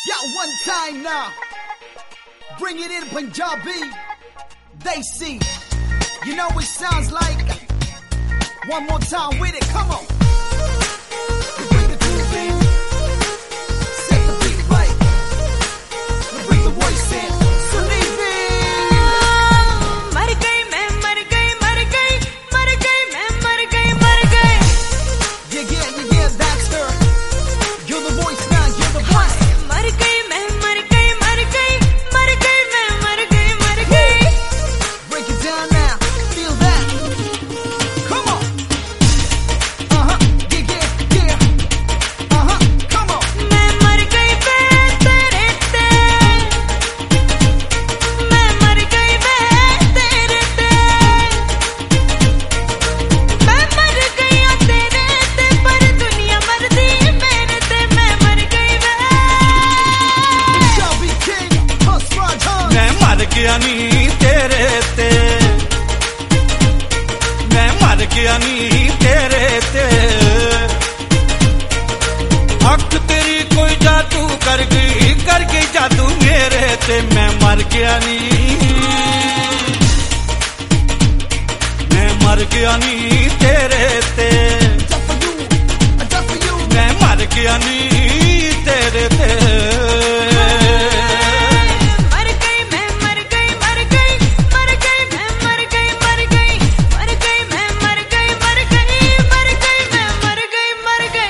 one time now. Bring it in Punjabi. They see. You know what it sounds like. One more time with it. Come on. We bring the groove in. Set the beat right. We bring the voice in. So leave it. मर गई मैं मर गई मर गई मर गई मैं मर गई मर गई. Yeah, that's her. You're the voice now. You're the voice. मर गई मैं मर गई मर गई मर गई मैं मर गई मर गई. Break it down now. Feel that. Come on. Yeah. Come on. मैं मर गई तेरे ते. मैं मर गई तेरे ते. मैं मर गई तेरे ते पर दुनिया मरदी मेरे ते. मैं मर गई Punjabi King. Husraj Khan. मैं मर गया नी तेरे ते. मैं मर गया नी तेरे ते. हक तेरी कोई जादू कर गई जादू मेरे ते. मैं मर गया नी. मैं मर गया नी तेरे ते. Just for you. मैं मर गया नी तेरे ते. मर गई मैं मर गई मर गई मर गई मैं मर गई मर गई मर गई मैं मर गई मर गई मर गई मैं मर गई मर गई.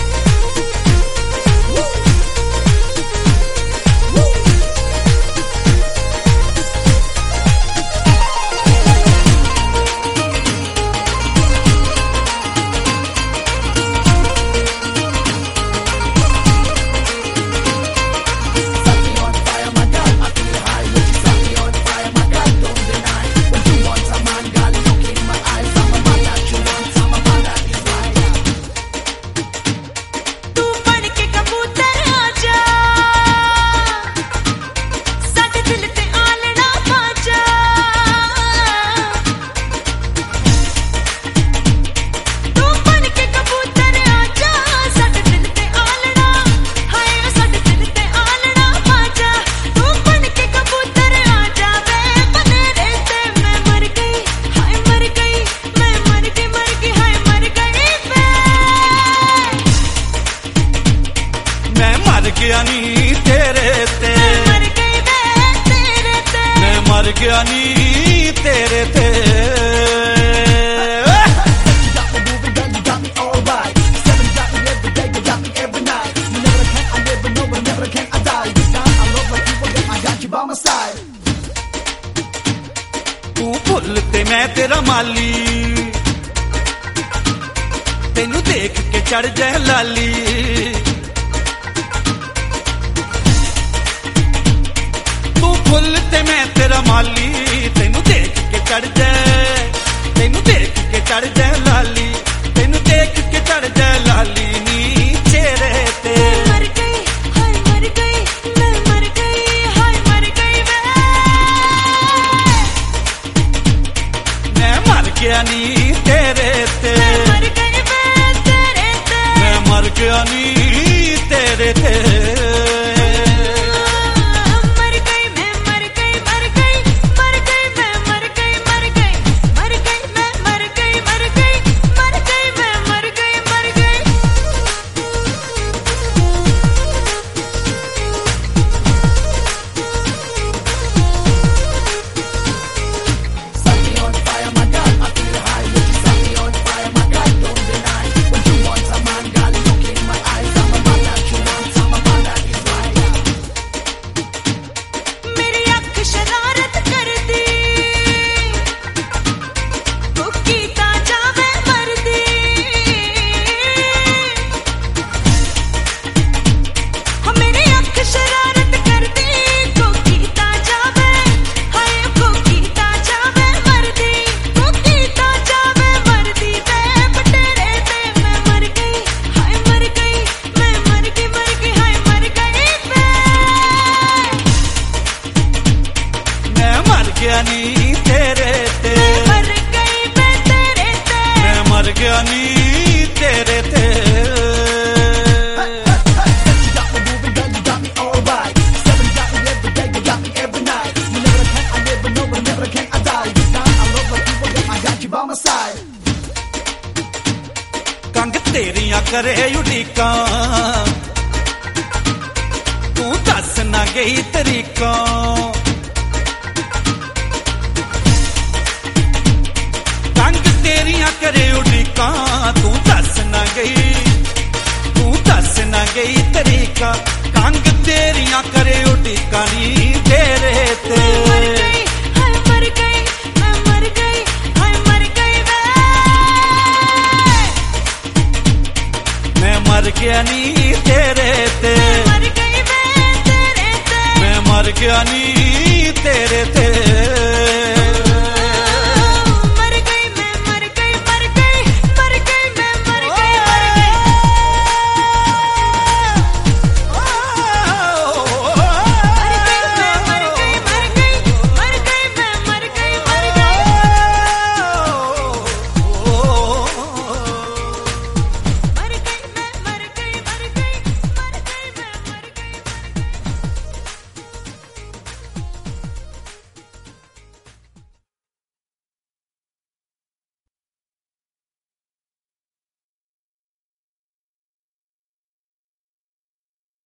तू बन के कबूतर आजा. साडे दिल ते आलना बाजा. तू बन के कबूतर आजा. साडे दिल ते आलना. हाय साडे दिल ते आलना बाजा. तू बन के कबूतर आजा वे बनेरे ते. मैं मर गई हाय मर गई मैं मर गई हाय मर गई वे. मैं मर गया नी तेरे ते. मर गई तेरे ते. मैं मर गया नी तेरे ते. You got me alright. 7 got me every day, you got me every night. You never can, I never know, but never can I die. This time I love like you forget, I got you by my side. तू भुੱਲ ते मैं तेरा माली. तेनू देख के चढ़ जाए लाली. तू भुੱਲ ते मैं तेरा माली. तेनू देख के चढ़ जाए. तेनू देख के चढ़ जाए लाली. तेनू देख के चढ़ जाए लाली नी चेहरे ते. मर गई हाय मर गई मैं मर गई हाय मर गई वे. मैं मर गया नी तेरे ते. मैं मर गई वे तेरे ते. मैं मर गया नी तेरे ते. मर गई मैं मर गई मर गई मर गई मैं मर गई मर गई मर गई मैं मर गई मर गई मर गई मैं मर गई मर गई. Set me on fire, my God, I feel high. When you set me on fire, my God, don't deny. When you want a man, girl, look in my eyes. I'm a man that you want, I'm a man तेरियां करे उड़ीका तू दस ना गई तरीका कंग तेरियां करे उड़ीका तू दस ना गई तरीका कंग तेरियां करे उड़ीका नी तेरे ते मर गई हाय मर गई मैं मर गई हाय मर गई मैं मर गया नी तेरे ते मर गई मैं तेरे ते मैं मर गया नी तेरे ते